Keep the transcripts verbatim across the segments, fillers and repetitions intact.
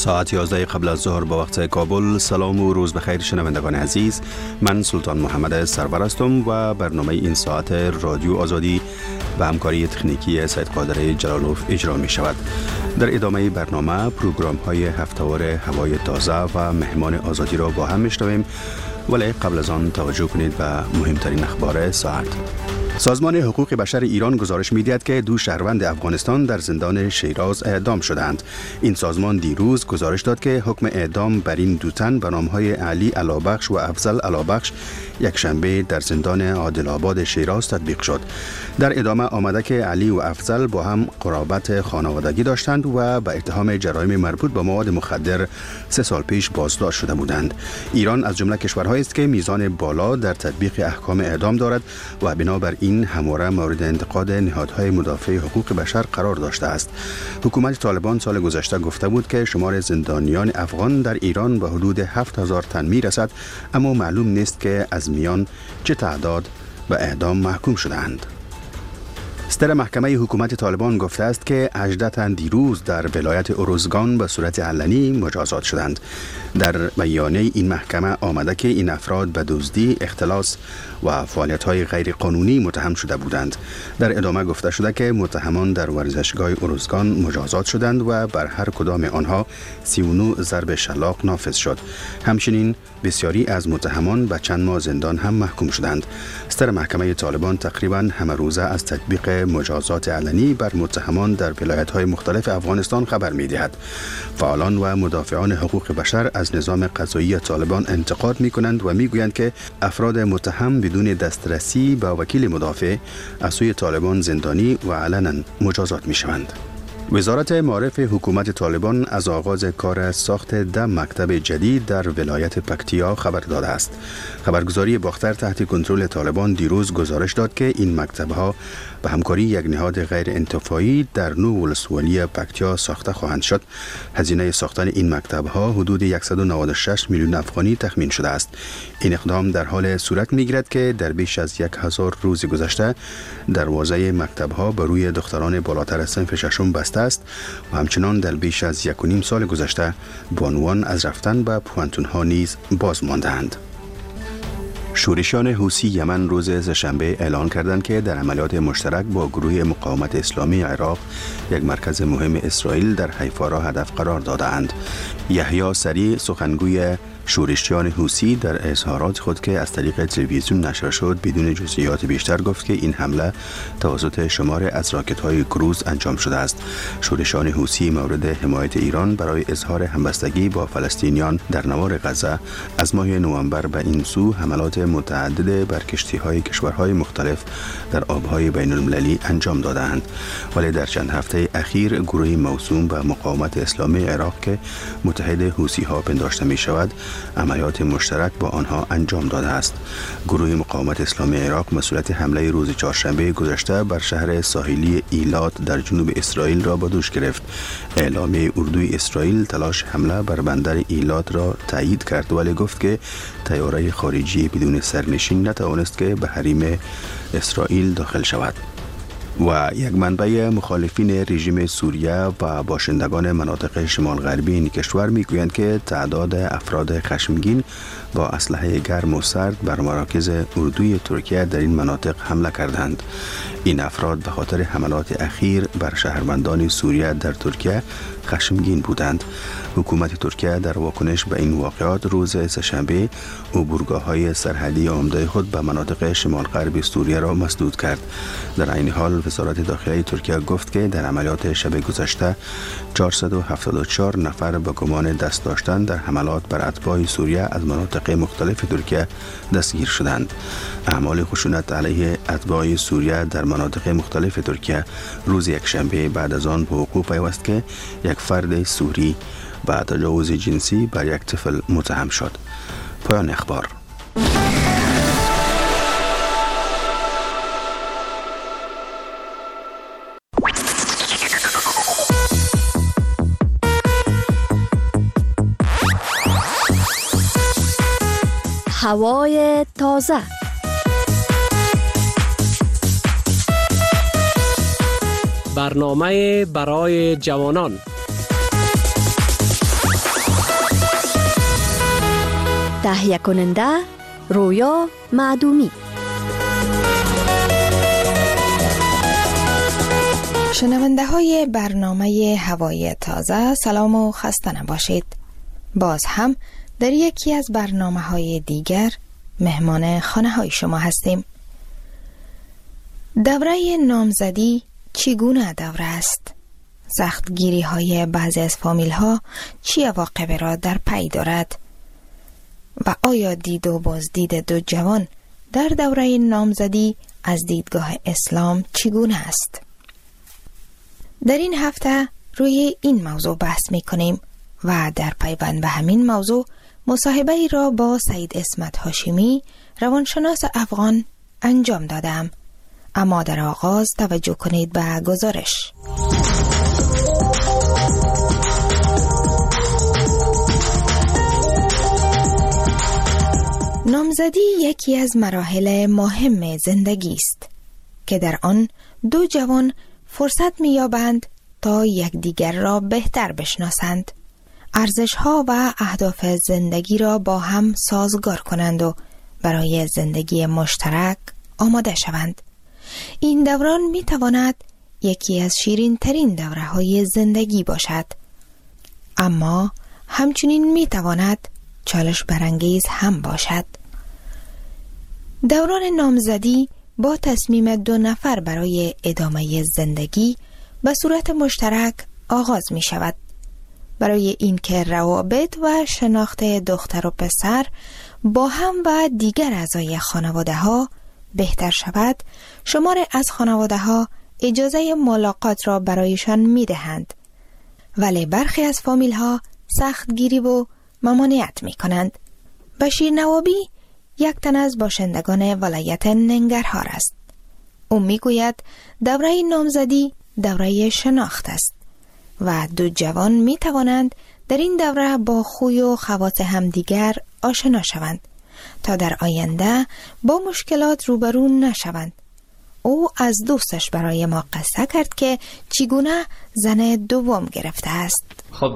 ساعت یازده قبل از ظهر با وقت کابل. سلام و روز بخیر شنوندگان عزیز، من سلطان محمد سرور هستم و برنامه این ساعت رادیو آزادی به همکاری تکنیکی سید قادر جلالوف اجرا می شود. در ادامه برنامه پروگرام های هفته‌وار هوای تازه و مهمان آزادی را با هم میشنویم، ولی قبل از آن توجه کنید به مهمترین اخبار ساعت. سازمان حقوق بشر ایران گزارش می‌دهد که دو شهروند افغانستان در زندان شیراز اعدام شدند. این سازمان دیروز گزارش داد که حکم اعدام بر این دو تن به نام‌های علی علابخش و افضل علابخش یک شنبه در زندان عادل آباد شیراز تطبیق شد. در ادامه آمده که علی و افضل با هم قرابت خانوادگی داشتند و به اتهام جرایم مربوط به مواد مخدر سه سال پیش بازداشت شده بودند. ایران از جمله کشورهایی است که میزان بالا در تطبیق احکام اعدام دارد و بنابر این همواره مورد انتقاد نهادهای مدافع حقوق بشر قرار داشته است. حکومت طالبان سال گذشته گفته بود که شمار زندانیان افغان در ایران به حدود هفت هزار تن می رسد، اما معلوم نیست که از میان چه تعداد به اعدام محکوم شدند. صدر محکمه حکومت طالبان گفته است که هجده تن دیروز در ولایت اروزگان به صورت علنی مجازات شدند. در بیانیه این محکمه آمده که این افراد به دزدی، اختلاس و فعالیت‌های غیر قانونی متهم شده بودند. در ادامه گفته شده که متهمان در ورزشگاه اروزگان مجازات شدند و بر هر کدام آنها سی و نه ضرب شلاق نافذ شد. همچنین بسیاری از متهمان به چند ماه زندان هم محکوم شدند. صدر محکمه طالبان تقریباً همه روزه از تطبیق مجازات علنی بر متهمان در ولایت‌های مختلف افغانستان خبر می‌دهد. فعالان و مدافعان حقوق بشر از نظام قضایی طالبان انتقاد می‌کنند و می‌گویند که افراد متهم بدون دسترسی به وکیل مدافع از سوی طالبان زندانی و علنا مجازات می‌شوند. وزارت معارف حکومت طالبان از آغاز کار ساخت ده مکتب جدید در ولایت پکتیا خبر داده است. خبرگزاری باختر تحت کنترل طالبان دیروز گزارش داد که این مکتب‌ها به همکاری یک نهاد غیر انتفاعی در نو ولسوالی پکتیا ساخته خواهند شد. هزینه ساختن این مکتب‌ها حدود صد و نود و شش میلیون افغانی تخمین شده است. این اقدام در حال صورت می‌گیرد که در بیش از یک هزار روز گذشته دروازه مکتب‌ها بر روی دختران بالاتر از صنف ششم بسته است و همچنان در بیش از یک و نیم سال گذشته بانوان از رفتن به پوانتون‌ها نیز باز مانده‌اند. شورشیان حوثی یمن روز سه‌شنبه اعلان کردند که در عملیات مشترک با گروه مقاومت اسلامی عراق یک مرکز مهم اسرائیل در حیفا را هدف قرار دادند. یحیی سریع سخنگوی شورشیان حوثی در اظهارات خود که از طریق تلویزیون نشر شد بدون جزئیات بیشتر گفت که این حمله توسط شمار از راکت‌های کروز انجام شده است. شورشیان حوثی مورد حمایت ایران برای اظهار همبستگی با فلسطینیان در نوار غزه از ماه نوامبر به این سو حملات متعدد بر کشتی‌های کشورهای مختلف در آب‌های بین‌المللی انجام دادند، ولی در چند هفته اخیر گروه موسوم به مقاومت اسلامی عراق که متحد حوثی‌ها پنداشته می‌شود عملیات مشترک با آنها انجام داده است. گروه مقاومت اسلامی عراق مسئولیت حمله روز چهارشنبه گذشته بر شهر ساحلی ایلات در جنوب اسرائیل را به دوش گرفت. اعلامیه اردوی اسرائیل تلاش حمله بر بندر ایلات را تایید کرد، ولی گفت که طیاره خارجی بدون سرنشین نتوانست که به حریم اسرائیل داخل شود. و یک منبع مخالفین رژیم سوریه و باشندگان مناطق شمال غربی این کشور میگویند که تعداد افراد خشمگین با اسلحه گرم و سرد بر مراکز اردوی ترکیه در این مناطق حمله کردند. این افراد به خاطر حملات اخیر بر شهروندان سوریه در ترکیه خشمگین بودند. حکومت ترکیه در واکنش به این واقعات روز سه‌شنبه عبورگاه‌های سرحدی عمده خود به مناطق شمال غربی سوریه را مسدود کرد. در این حال وزارت داخلی ترکیه گفت که در عملیات شب گذشته چهارصد و هفتاد و چهار نفر به گمان دست داشتن در حملات بر اتباع سوریه از مناطق مختلف ترکیه دستگیر شدند. اعمال خشونت علیه اتباع سوریه در مناطق مختلف ترکیه روز یکشنبه بعد از آن به وقوع پیوست که یک فرد سوری با تجاوز جنسی بر یک طفل متهم شد. پایان اخبار. هوای تازه. برنامه برای جوانان. تهیه کننده رویا معدومی. شنونده های برنامه هوای تازه، سلام و خسته نباشید. باز هم در یکی از برنامه های دیگر مهمان خانه های شما هستیم. دوره نامزدی چگونه دوره است؟ سختگیری های بعضی از فامیل ها چی عواقب را در پی دارد؟ و آیا دید و بازدید دو جوان در دوره نامزدی از دیدگاه اسلام چگونه است؟ در این هفته روی این موضوع بحث می کنیم و در پیوند به همین موضوع مصاحبه ای را با سید اسمت هاشمی، روانشناس افغان انجام دادم. اما در آغاز توجه کنید به گزارش. نامزدی یکی از مراحل مهم زندگی است که در آن دو جوان فرصت می‌یابند تا یکدیگر را بهتر بشناسند، ارزش‌ها و اهداف زندگی را با هم سازگار کنند و برای زندگی مشترک آماده شوند. این دوران می‌تواند یکی از شیرین‌ترین دوره‌های زندگی باشد، اما همچنین می‌تواند چالش برانگیز هم باشد. دوران نامزدی با تصمیم دو نفر برای ادامه زندگی به صورت مشترک آغاز می شود. برای اینکه روابط و شناخت دختر و پسر با هم و دیگر اعضای خانواده ها بهتر شود، شمار از خانواده ها اجازه ملاقات را برایشان می دهند، ولی برخی از فامیل ها سخت گیری و ممانعت می کنند. بشیر نوابی یک تن از باشندگان ولایت ننگرهار است. او می گوید دوره نامزدی دوره شناخت است و دو جوان می توانند در این دوره با خوی و خواص همدیگر آشنا شوند تا در آینده با مشکلات روبرو نشوند. او از دوستش برای ما قصه کرد که چگونه زن دوم گرفته است. خب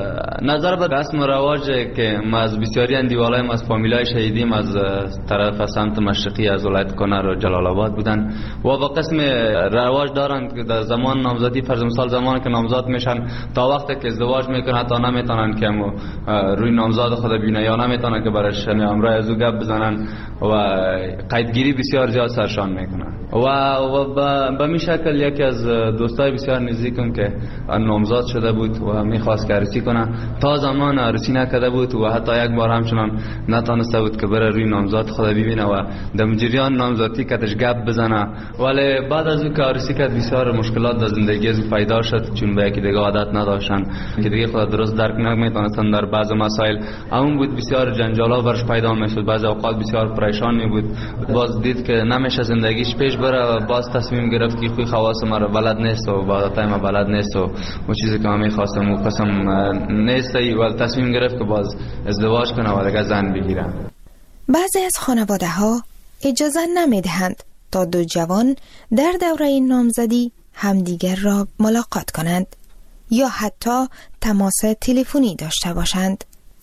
نظر به رسم و رواج که ما از بسیاری اندیوالای ما از فامیلای شهیدیم از طرف سمت مشرقی از ولایت کنر و جلال آباد بودن و با قسم رواج دارن که در زمان نامزدی، فرض مثال زمانی که نامزاد میشن تا وقتی که ازدواج میکنن حتی نمیتونن که روی نامزاد خود ببینن یا نمیتونن که برش امرای از او گپ بزنن و قیدگیری بسیار زیاد سرشان میکنن. و و به می شکل یکی از دوستای بسیار نزدیکم که نامزاد شده بود و میخواست که عروسی کنه، تا زمان عروسی نکرده بود و حتی یک بار همچنان نتونسته بود که بره روی نامزاد خود ببینه و در جریان نامزادی کتش گپ بزنه. ولی بعد از اون که عروسی کرد بسیار مشکلات در زندگی از پیدا شد، چون به یکی دیگه عادت نداشتن که دیگه خود درست درک نمیتونستن در بعض مسائل. همون بود بسیار جنجالا برش پیدا میشد، بعضی اوقات بسیار پریشان می بود. باز دید که نمیشه زندگیش پیش بره و باز تصمیم گرفت که خوی خواص ما رو بلد نیست و با تایم بلد نیست و اون چیزی که من می‌خواستم و قسم نیست و تصمیم گرفت که باز ازدواج کنه و دیگه زن بگیره. بعضی از خانواده ها اجازه نمیدهند تا دو جوان در دوره نامزدی همدیگر را ملاقات کنند یا حتی تماس تلفنی داشته باشند.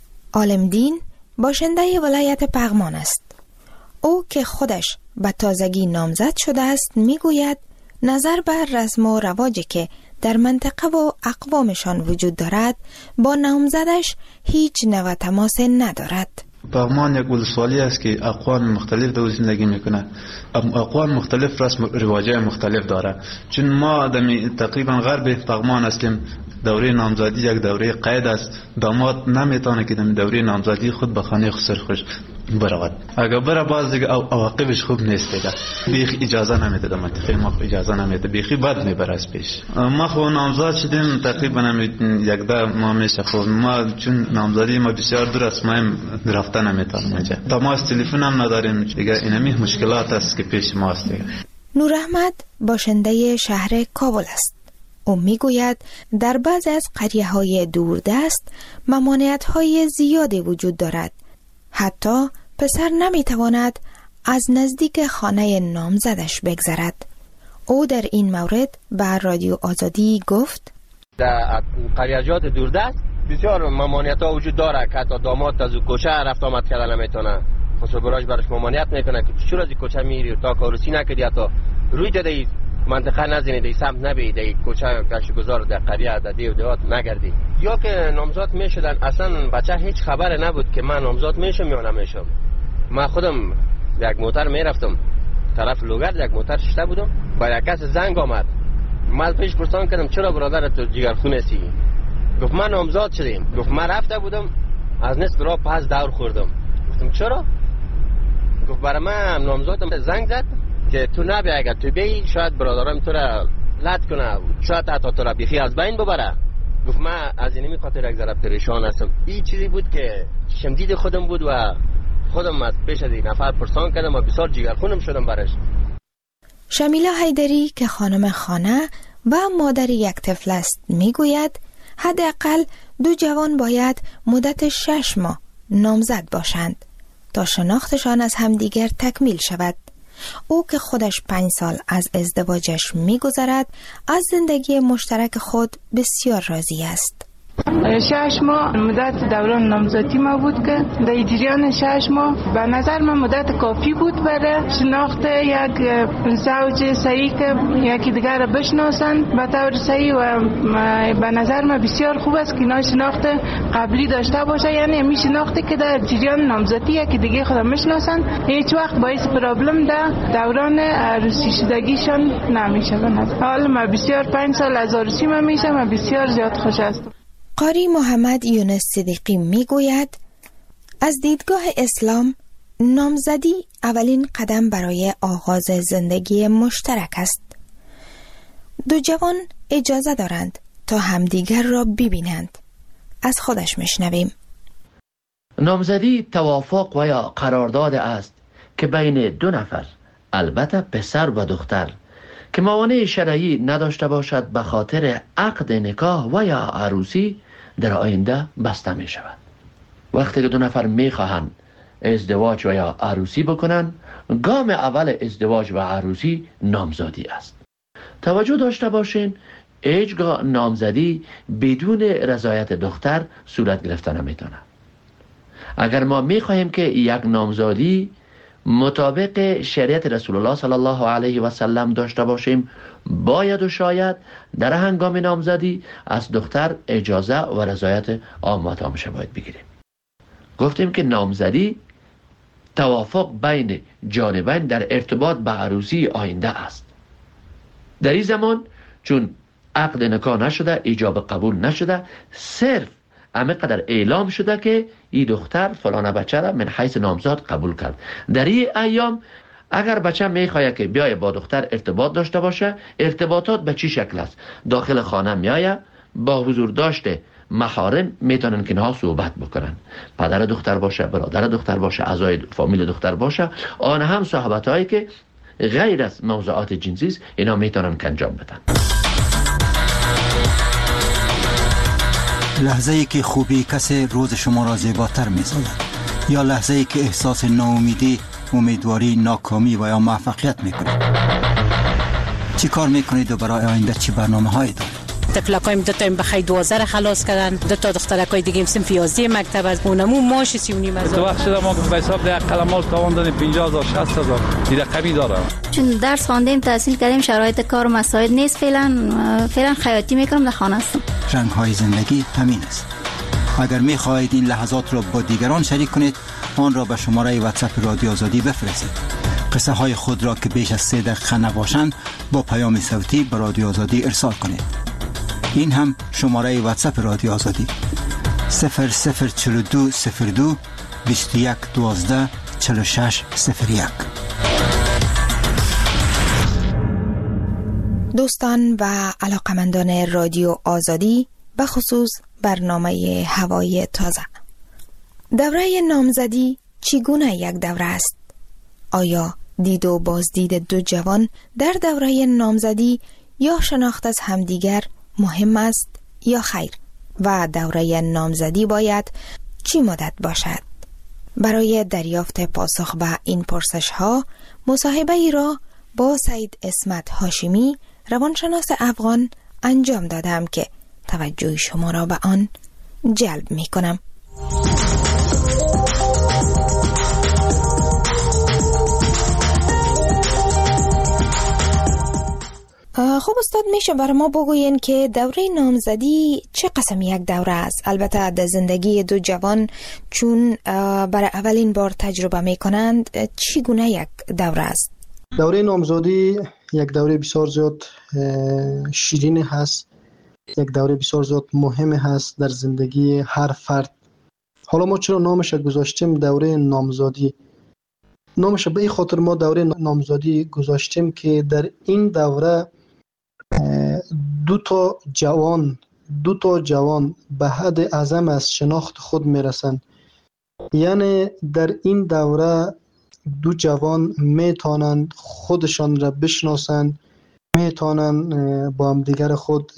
عالمدین باشنده ولایت پغمان است. او که خودش به تازگی نامزد شده است میگوید نظر بر رسم و رواجی که در منطقه و اقوامشان وجود دارد با نامزدش هیچ نوع تماس ندارد. پغمان یک ولسوالی است که اقوام مختلف در زندگی میکنه. اقوام مختلف رسم و رواجای مختلف داره. چون ما دمی تقریبا غرب پغمان هستیم، دوره نامزدی یک دوره قید است. داماد نمیتونه که دمی دوره نامزدی خود به خانه خسر خوش برود. اگر بره باز دیگه عواقبش خوب نیست دیگه. بیخ اجازه نمیده، در منطقه ما اجازه نمیده، بیخی بد میبره از پیش. ما خو نامزد شدیم تقریبا یک ده ماه میشه. خب ما چون نامزدی ما بسیار دور است، ما رفته نمیتونیم اینجا. تماس تلفن هم نداریم دیگه. اینمی مشکلات است که پیش ما است دیگه. نور احمد باشنده شهر کابل است. او میگوید در بعضی از قریه های دوردست ممانعت های زیادی وجود دارد. حتی پسر نمیتواند از نزدیک خانه نامزدش بگذرد. او در این مورد به رادیو آزادی گفت در قریه‌جات دوردست بسیار ممانعت ها وجود داره که حتی داماد از کوچه رفت آمد کردن نمیتونه. خسرو براش براش ممانعت میکنه که چرا از کوچه میری تا کاروسی نکردی، حتی روی دادی منطقه نزنی، دی سمت نبی، دی کوچه گشتگزار در قریه در دیو دیوات نگردی. یا که نامزاد میشدن اصلا بچه هیچ خبر نبود که من نامزاد میشم یا نمیشم. من خودم یک موتر میرفتم طرف لوگرد، یک موتر شته بودم، با یک کس زنگ آمد. من پیش پرسان کردم چرا برادر تو جگرخون هستی؟ گفت من نامزاد شدیم. گفت من رفته بودم از نصف راه پس دور خوردم. گفتم چرا؟ گفت برای من نامزادم زنگ زد که تو نبی، اگر تو بی شاید برادرم تو را لط کنه، شاید حتی تو را بیخی از بین ببره. گفت من از اینمی خاطر یک ذره پریشان هستم. این چیزی بود که شمدید خودم بود و خودم از پیش از این نفر پرسان کردم و بسیار جگرخونم شدم برش. شمیلا حیدری که خانم خانه و مادر یک طفل است میگوید حداقل دو جوان باید مدت شش ماه نامزد باشند تا شناختشان از همدیگر تکمیل شود. او که خودش پنج سال از ازدواجش میگذرد از زندگی مشترک خود بسیار راضی است. شش ماه مدت دوران نامزدی ما بود که در جریان شش ماه به نظر من مدت کافی بود برای شناخت یک زوج صحیح که یکی دیگر را بشناسند به طور صحیح و به نظر من بسیار خوب است که اینا شناخت قبلی داشته باشه، یعنی می شناختی که در جریان نامزدی یکی دیگه خود میشناسند هیچ وقت باعث پرابلم در دوران عروسی شدگیشان نمیشه. حالا من بسیار پنج سال از عروسی من میشم و بسیار زیاد خوش هستم. قاری محمد یونس صدیقی میگوید از دیدگاه اسلام نامزدی اولین قدم برای آغاز زندگی مشترک است. دو جوان اجازه دارند تا همدیگر را ببینند. از خودش میشنویم. نامزدی توافق و یا قرارداد است که بین دو نفر، البته پسر و دختر، که موانع شرعی نداشته باشد به خاطر عقد نکاح و یا عروسی در آینده بسته می شود. وقتی که دو نفر می خواهند ازدواج و یا عروسی بکنند، گام اول ازدواج و عروسی نامزدی است. توجه داشته باشین هیچگاه نامزدی بدون رضایت دختر صورت گرفته نمیتونه. اگر ما می خواهیم که یک نامزدی مطابق شریعت رسول الله صلی الله علیه و سلم داشته باشیم، باید و شاید در هنگام نامزدی از دختر اجازه و رضایت آماتامش باید بگیریم. گفتیم که نامزدی توافق بین جانبین در ارتباط به عروسی آینده است. در این زمان چون عقد نکاح نشده، ایجاب قبول نشده، صرف اما قدر اعلام شده که این دختر فلانه بچه را من حیث نامزاد قبول کرد. در این ایام اگر بچه میخواه که بیای با دختر ارتباط داشته باشه، ارتباطات به چی شکل است؟ داخل خانه میایه، با حضور داشته محارم میتونن که نها صحبت بکنن، پدر دختر باشه، برادر دختر باشه، اعضای فامیل دختر باشه، آن هم صحبت هایی که غیر از موضوعات جنسی است اینا میتونن که انجام بدن. لحظه ای که خوبی کسی روز شما را زیباتر می‌سازد، یا لحظه ای که احساس ناامیدی، امیدواری، ناکامی و یا موفقیت میکنید. چی کار میکنید و برای آینده چی برنامه هایی دارید؟ طفلکایم دو تا بخیر دوازده خلاص کردن، دو تا دخترکای دیگه صنف یازده مکتب از اونمو ماش سی و نیم هزار. تو وقت شده ما به حساب ده قلماش تاوان دادیم پنجاه هزار شصت هزار دیگه کمی داره. چون درس خواندیم تحصیل کردیم شرایط کار و مساعد نیست، فعلا فعلا خیاطی میکنم در خانه هستم. رنگ های زندگی همین است. اگر میخواهید این لحظات را با دیگران شریک کنید، آن را به شماره واتساپ رادیو آزادی بفرستید. قصه های خود را که بیش از سه دقیقه نباشند با پیام صوتی به رادیو آزادی ارسال کنید. این هم شماره واتساپ رادیو آزادی صفر صفر چهل و دو صفر دو بیست و یک دوازده چهل و شش صفر یک. دوستان و علاقمندان رادیو آزادی، به خصوص برنامه هوای تازه، دوره نامزدی چگونه یک دوره است؟ آیا دید و بازدید دو جوان در دوره نامزدی یا شناخت از همدیگر مهم است یا خیر؟ و دوره نامزدی باید چی مدت باشد؟ برای دریافت پاسخ به این پرسش ها مصاحبه ای را با سید اسمت هاشمی، روانشناس افغان انجام دادم که توجه شما را به آن جلب می کنم. خب استاد، میشه برای ما بگوین که دوره نامزدی چه قسم یک دوره است؟ البته در زندگی دو جوان چون برای اولین بار تجربه میکنند چی گونه یک دوره است؟ دوره نامزدی یک دوره بسیار زیاد شیرین هست، یک دوره بسیار زیاد مهم هست در زندگی هر فرد. حالا ما چرا نامش گذاشتیم دوره نامزدی؟ نامش به این خاطر ما دوره نامزدی گذاشتیم که در این دوره دو تا جوان دو تا جوان به حد اعظم از شناخت خود میرسند. یعنی در این دوره دو جوان میتونند خودشان را بشناسند، میتونند با هم دیگر خود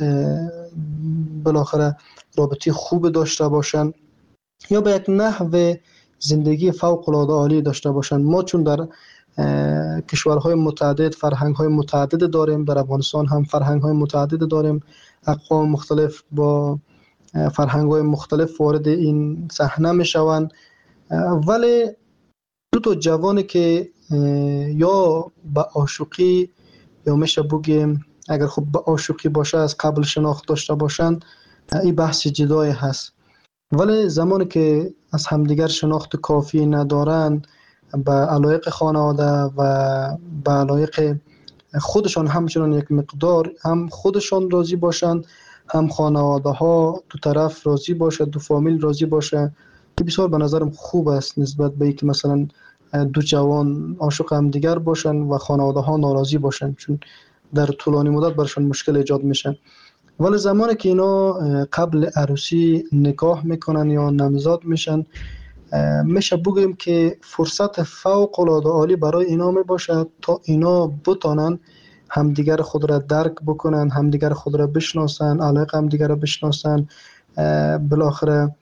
بالاخره رابطه خوب داشته باشند یا به یک نحو زندگی فوق العاده عالی داشته باشند. ما چون در کشورهای متعدد فرهنگ‌های متعدد داریم، در افغانستان هم فرهنگ‌های متعدد داریم، اقوام مختلف با فرهنگ‌های مختلف وارد این صحنه میشوند، ولی دو تا جوانی که یا به عاشقی یا میشه بگیم اگر خب به عاشقی باشه از قبل شناخت داشته باشند، این بحث جدایی هست. ولی زمانی که از همدیگر شناخت کافی ندارند، به علایق خانواده و به علایق خودشان همچنان یک مقدار هم خودشان راضی باشند، هم خانواده ها دو طرف راضی باشه، دو فامیل راضی باشه، که بسیار به نظرم خوب است نسبت به اینکه مثلا دو جوان عاشق هم دیگر باشن و خانواده ها ناراضی باشن، چون در طولانی مدت برشان مشکل ایجاد میشه. ولی زمانی که اینا قبل عروسی نکاح میکنن یا نامزاد میشن، میشه بگیم که فرصت فوق العاده عالی برای اینا میباشه تا اینا بتونن همدیگر خود را درک بکنن، همدیگر خود را بشناسن، علاقه همدیگر را بشناسن، بالاخره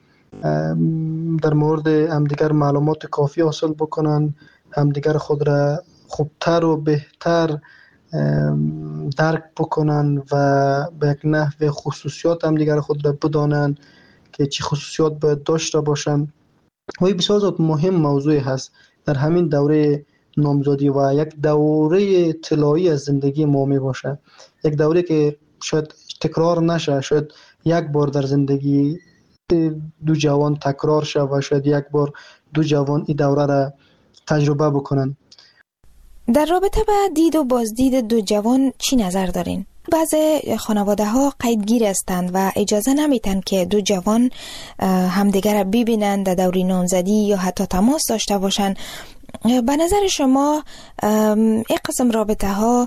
در مورد همدیگر معلومات کافی حاصل بکنن، همدیگر خود را خوبتر و بهتر درک بکنن و به یک نحو خصوصیات همدیگر خود را بدانن که چی خصوصیات باید داشته باشن. و این بسیار زیاد مهم موضوعی هست در همین دوره نامزدی و یک دوره طلایی از زندگی ما می باشه، یک دوره که شاید تکرار نشه، شاید یک بار در زندگی دو جوان تکرار شه و شاید یک بار دو جوان این دوره را تجربه بکنن. در رابطه با دید و بازدید دو جوان چی نظر دارین؟ بعضی خانواده ها قیدگیر هستند و اجازه نمیتن که دو جوان همدیگر را ببینند در دوره نامزدی یا حتی تماس داشته باشند. به نظر شما این قسم رابطه ها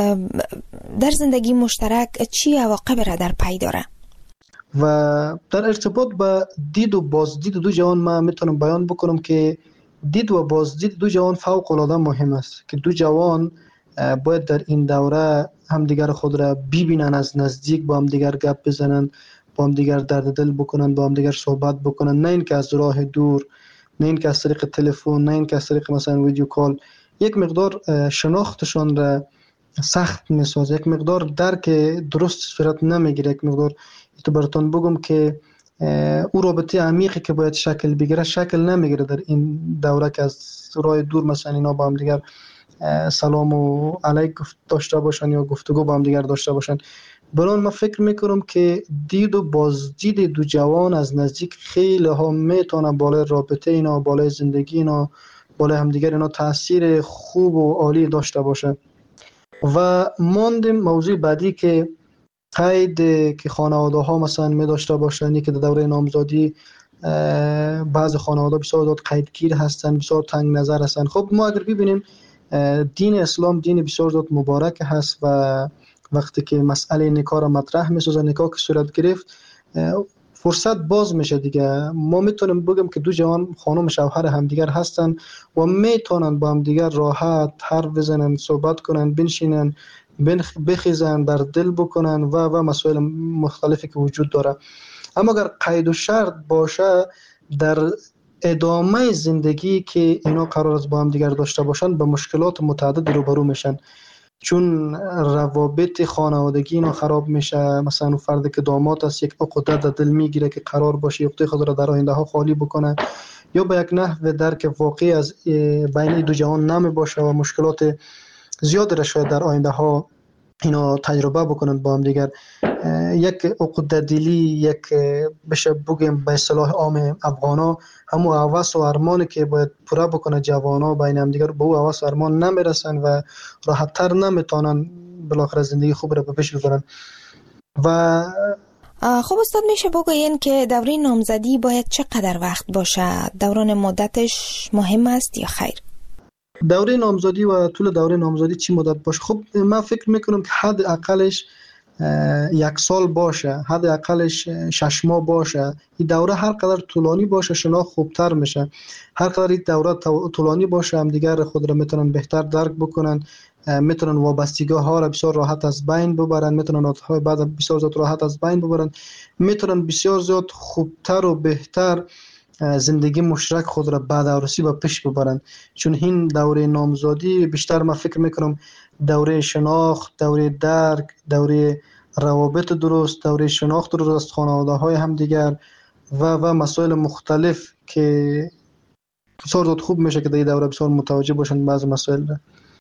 در زندگی مشترک چی عواقب را در پی داره؟ و در ارتباط با دید و بازدید دو جوان ما میتونم بیان بکنم که دید و بازدید دو جوان فوق العاده مهم است که دو جوان باید در این دوره همدیگر خود را ببینن، از نزدیک با همدیگر گپ بزنن، با همدیگر درد دل بکنن، با همدیگر صحبت بکنن، نه اینکه از راه دور، نه اینکه از طریق تلفن، نه اینکه از طریق مثلا ویدیو کال. یک مقدار شناختشان را سخت میسازه، یک مقدار درک درست صورت نمیگیره، یک مقدار تو براتون بگم که او رابطه عمیقی که باید شکل بگیره شکل نمیگیره در این دوره که از راه دور مثلا اینا با هم دیگر سلام و علیک داشته باشن یا گفتگو با هم دیگر داشته باشن. برای من فکر میکنم که دید و بازدید دو جوان از نزدیک خیلی ها میتونه بالای رابطه اینا، بالای زندگی اینا، بالای همدیگر اینا تاثیر خوب و عالی داشته باشه. و ماندیم موضوع بعدی که قید که خانواده ها مثلا می داشته باشند که در دوره نامزدی بعض خانواده بسیار قیدگیر هستند، بسیار تنگ نظر هستند. خب ما اگر ببینیم دین اسلام دین بسیار زیاد مبارک هست و وقتی که مسئله نکاح را مطرح می‌سازه، نکاح که صورت گرفت فرصت باز میشه دیگه. ما میتونیم بگیم که دو جوان خانم شوهر همدیگر هستن و میتونن با همدیگر راحت حرف بزنن، صحبت کنن، بنشینن، بخیزن، در دل بکنن و و مسائل مختلفی که وجود داره. اما اگر قید و شرط باشه در ادامه زندگی که اینا قرار است با هم دیگر داشته باشن به مشکلات متعدد روبرو میشن. چون روابط خانوادگی اینا خراب میشه. مثلا اون فردی که داماد است یک عقده در دل میگیره که قرار باشه عقده خود را در آینده ها خالی بکنه، یا به یک نحو درک واقعی از بین این دو جهان نمی باشه و مشکلات زیاد را شاید در آینده ها اینا تجربه بکنن با هم دیگر. یک عقده دلی، یک بشه بگیم به اصطلاح عام افغانا، همون هوس و ارمانی که باید پوره بکنه جوانا بین هم دیگر، به او هوس و ارمان نمیرسن و راحت‌تر نمیتونن بالاخره زندگی خوب را به پیش ببرن. و خب استاد میشه بگوین که دوره نامزدی باید چقدر وقت باشه؟ دوران مدتش مهم است یا خیر؟ دوره نامزدی و طول دوره نامزدی چی مدت باشه؟ خب من فکر میکنم که حد اقلش یک سال باشه، حد اقلش شش ماه باشه. این دوره هر قدر طولانی باشه شناخت خوبتر میشه. هر قدر این دوره طولانی باشه هم دیگر خود را میتونن بهتر درک بکنن، میتونن وابستگی ها را بسیار راحت از بین ببرن، میتونن عادت‌های بعد بسیار زیاد راحت از بین ببرن، میتونن بسیار زیاد خوبتر و بهتر زندگی مشترک خود را بعد عروسی با پیش ببرن. چون این دوره نامزادی بیشتر من فکر میکنم دوره شناخت، دوره درک، دوره روابط درست، دوره شناخت درست خانواده های هم دیگر و و مسائل مختلف که بسیار زیاد خوب میشه که در این دوره بسیار متوجه باشن بعض مسائل را.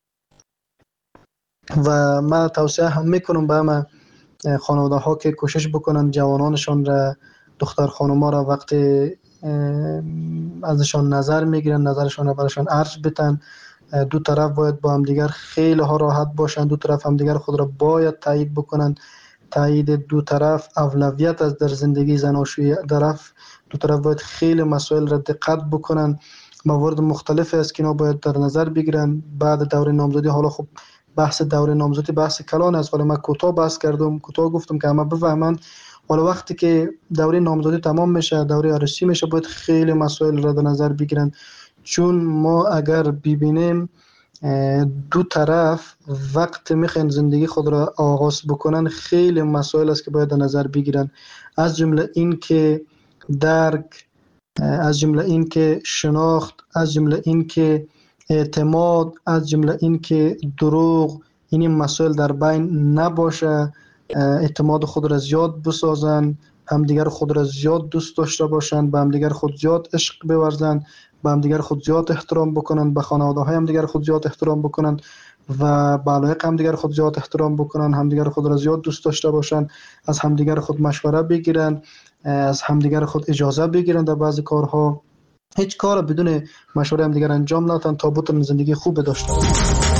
و من توصیه هم میکنم به همه خانواده ها که کوشش بکنن جوانانشان را، دختر خانوما را وقتی ازشان نظر میگیرن نظرشان را برشان عرض بتن. دو طرف باید با هم دیگر خیلی ها راحت باشن، دو طرف هم دیگر خود را باید تایید بکنن. تایید دو طرف اولویت از در زندگی زناشویی طرف. دو طرف باید خیلی مسائل را دقت بکنن. موارد مختلفی است که اینا باید در نظر بگیرن بعد دوره نامزدی. حالا خب بحث دوره نامزدی بحث کلان است، ولی من کوتاه بحث کردم، کوتاه گفتم که همه بفهمن. حالا وقتی که دوره نامزدی تمام میشه، دوره عروسی میشه، باید خیلی مسائل را در نظر بگیرن. چون ما اگر ببینیم دو طرف وقت میخوان زندگی خود را آغاز بکنن، خیلی مسائل است که باید در نظر بگیرن. از جمله این که درک، از جمله این که شناخت، از جمله این که اعتماد، از جمله این که دروغ، این مسائل در بین نباشه. اعتماد خود را زیاد بسازن، همدیگر خود را زیاد دوست داشته باشن، به همدیگر خود زیاد عشق بورزن، به همدیگر خود زیاد احترام بکنن، به خانواده های همدیگر خود زیاد احترام بکنن و به علایق همدیگر خود زیاد احترام بکنن، همدیگر خود را زیاد دوست داشته باشن، از همدیگر خود مشوره بگیرن، از همدیگر خود اجازه بگیرن در بعضی کارها. هیچ کار بدون مشوره همدیگر انجام ندن تا بتونن زندگی خوب داشته باشن.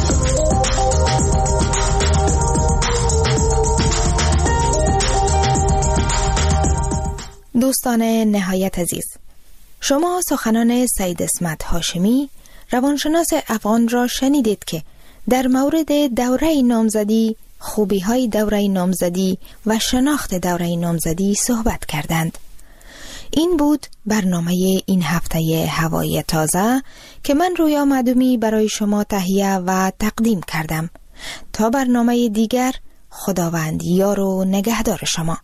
دوستان نهایت عزیز، شما سخنان سید اسمت هاشمی روانشناس افغان را شنیدید که در مورد دوره نامزدی، خوبی های دوره نامزدی و شناخت دوره نامزدی صحبت کردند. این بود برنامه این هفته هوای تازه که من رویا معدومی برای شما تهیه و تقدیم کردم. تا برنامه دیگر، خداوند یار و نگهدار شما.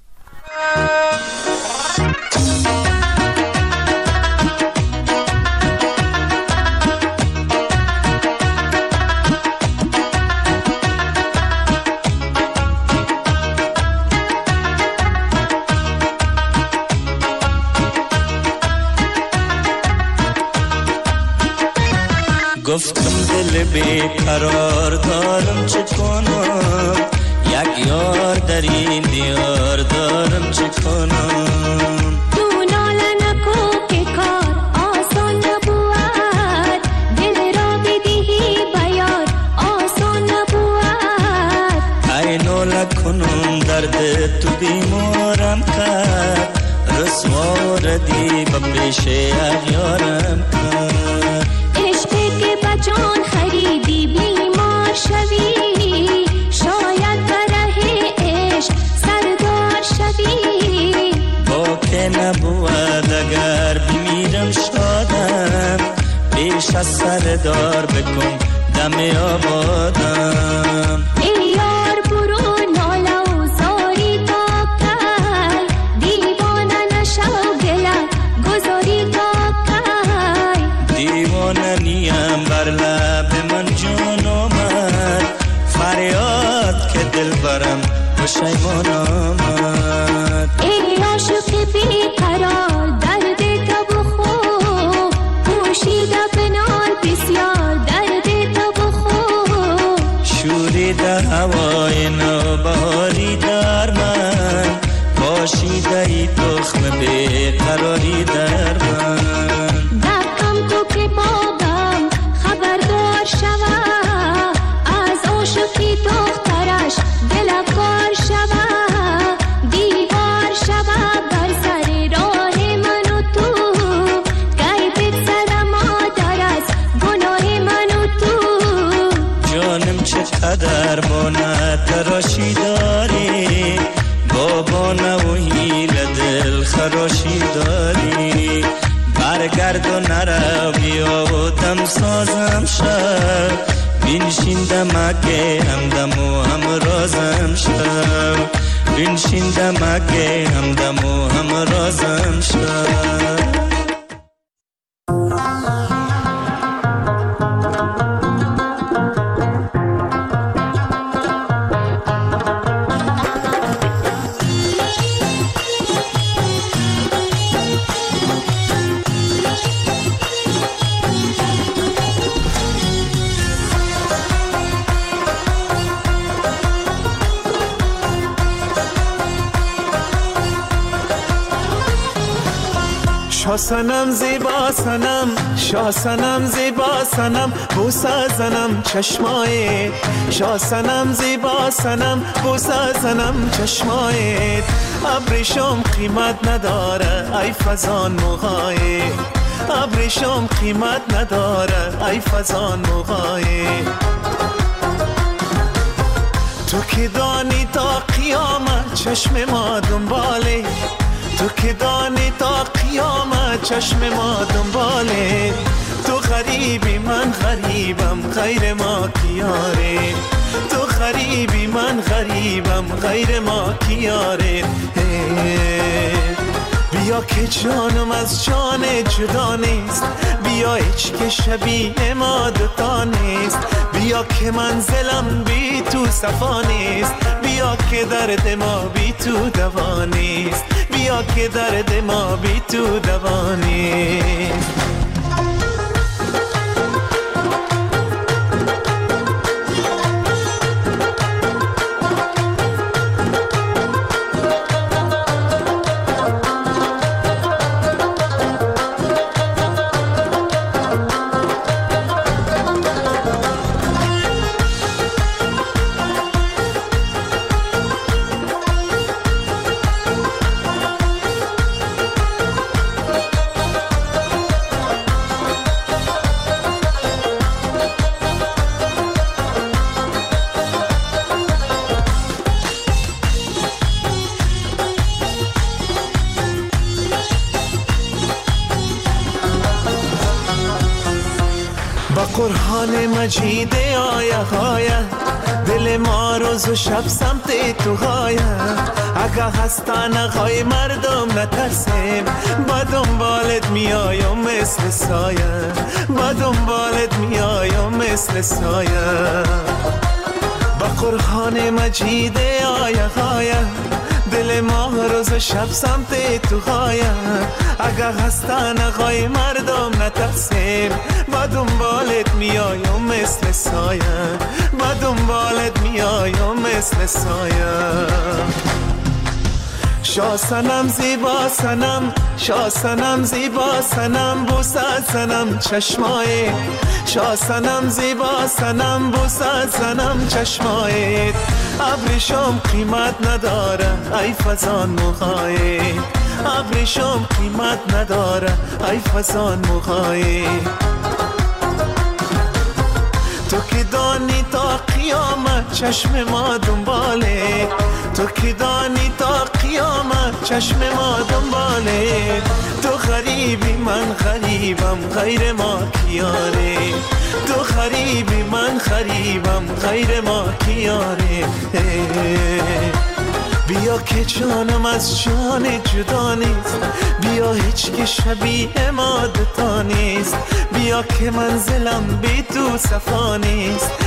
گفتم دل بیقرار دارم چه کنم، یک یار در این دیار دارم چه کنم. تو ناله نکو که کار آسان نبود، دل را بدهی بیار آسان نبود. ای ناله کنم درد تو بیمارم کرد، رسوا ردی به پیش اغیارم کرد. جان خریدی بیمار شوی، شاید بره عشق سردار شوی. با که نبود اگر بمیرم شادم، پیش از سردار بکن دم آبادم. ای یار برو ناله و زاری تا کی، دیوانه نشو دلم گذاری تا کی. دیوانه نیم بر لب من جان آمد، فریاد دل برم پشیمان آمد. ای عاشق بیقرار درد تو بخو، پوشیده بنال بسیار درد تو بخو. شوریده هوای نوبهاری در من، پاشیده ای تخم بیقراری در من. دقم تو که بابم خبردار شود، از عاشقی دخترش دلکار شود. دیوار شود بر سر راه من و تو، غیبت زدم مادر از گناه من و تو. جانم چقدر بانه تراشی داری، بابا و هیل دل خراشی داری. برگرد و نرو بیا و دم سازم شد، بینشین دمکه همدم و هم رازم شد. بینشین دمکه همدم و هم رازم شد. شا سنم زیبا سنم، شا سنم زیبا سنم، بوسه زنم چشمایت. شا سنم زیبا سنم، بوسه زنم چشمایت. ابریشم قیمت نداره ای فزان موهایت، ابریشم قیمت نداره ای فزان موهایت. تو که دانی تا قیامت چشم ما دنباله، تو که دانی تا قیامت چشم ما دنباله. تو غریبی من غریبم غیر ما کیاره، تو غریبی من غریبم غیر ما کیاره. بیا که جانم از جان جدا نیست، بیا هیچ که شبیه ما دوتا نیست. بیا که منزلم بی تو صفا نیست، بیا که درد ما بی تو دوا نیست، بیا که درد ما بی تو دوا نیست. قرآن مجید آیه های دل ما روز و شب سمت تو های. اگه هستن خواهی مردم نترسیم، با دنبالت میایم مثل سایه، با دنبالت میایم مثل سایه. با قرآن مجید آیه های دل ما روز و شب سمت تو های. اگه هستن خواهی مردم نترسیم، با دنبالت میایم مثل سایه، با دنبالت میایم مثل سایه. شا سنم زیبا سنم، شا سنم زیبا سنم، بوسه زنم چشمایت. شا سنم زیبا سنم، بوسه زنم چشمایت. ابریشم قیمت نداره ای فزان موهایت، ابریشم قیمت نداره ای فزان موهایت. تو که دانی تا قیامت چشم ما دنباله، تو که دانی تا قیامت چشم ما دنباله. تو غریبی من غریبم غیر ما کیاره، تو غریبی من غریبم غیر ما کیاره. بیا که جانم از جان جدا نیست، بیا هیچ که شبیه ما دوتا نیست. بیا که منزلم بی تو صفا نیست،